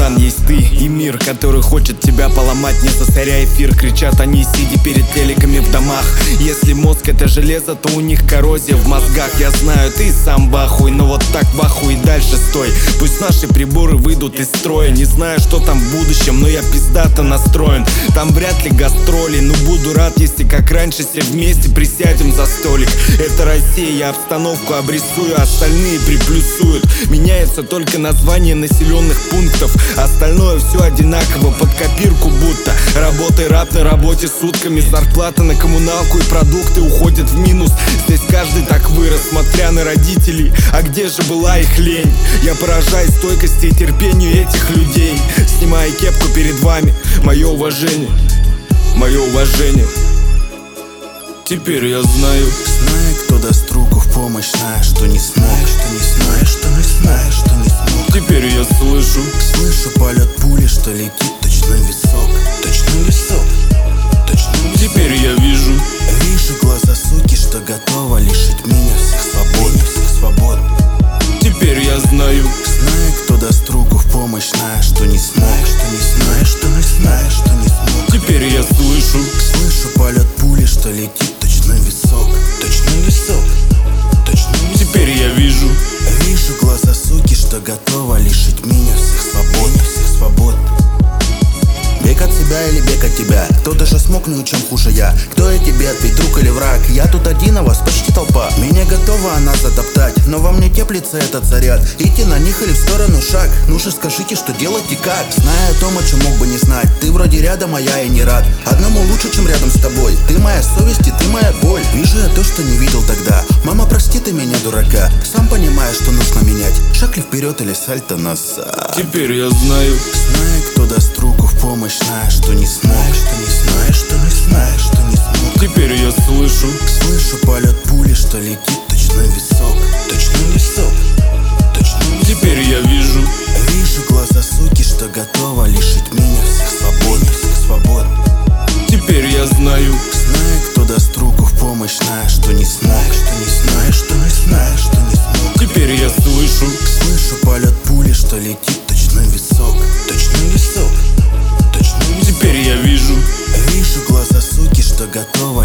экран, есть ты и мир, который хочет тебя поломать. Не засоряй эфир, кричат они, сидя перед телеками в домах. Если мозг это железо, то у них коррозия в мозгах. Я знаю, ты сам в ахуе, но вот так в ахуе и дальше стой. Пусть наши приборы выйдут из строя. Не знаю, что там в будущем, но я пиздато настроен. Там вряд ли гастроли, но буду рад, если как раньше все вместе присядем за столик. Это Россия, я обстановку обрисую, остальные приплюсуют. Меняется только название населенных пунктов, остальное все одинаково, под копирку будто. Работай раб на работе сутками, зарплата на коммуналку и продукты уходят в минус. Здесь каждый так вырос, смотря на родителей. А где же была их лень? Я поражаюсь стойкости и терпению этих людей. Снимая кепку перед вами, мое уважение, мое уважение. Теперь я знаю, кто даст руку в помощь, зная, что не смог, что не смог. Теперь я слышу полет пули, что летит точно в висок. Теперь я вижу глаза суки, что готова лишить меня всех свобод. Теперь я знаю, кто даст руку в помощь, зная, что не смог, что не смог. Теперь я слышу полет пули, что летит точно в висок. Теперь я вижу глаза суки, что готова лишить меня всех свобод. Бег от себя или бег от тебя? Кто даже смог, ну чем хуже я? Кто я тебе, ты друг или враг? Я тут один, а вас почти толпа. Меня готова она затоптать, но во мне теплится этот заряд. Идти на них или в сторону шаг? Ну же скажите, что делать и как? Зная о том, о чем мог бы не знать. Ты вроде рядом, а я и не рад. Одному лучше, чем рядом с тобой. Ты моя совесть и ты моя боль. Вижу я то, что не видел тогда. Мама, прости ты меня, дурака. Сам понимаешь, что нужно менять. Шаг ли вперед или сальто назад. Теперь я знаю, кто даст руку в помощь, зная, что не смог, что не смог. Теперь я слышу полет пули, что летит точно в висок. Теперь я вижу глаза суки, что готова лишить меня всех свобод. Теперь я знаю, кто даст руку в помощь, зная, что не смог, что не смог. Теперь я слышу полет пули, что летит точно в висок. Теперь я вижу глаза суки, что готова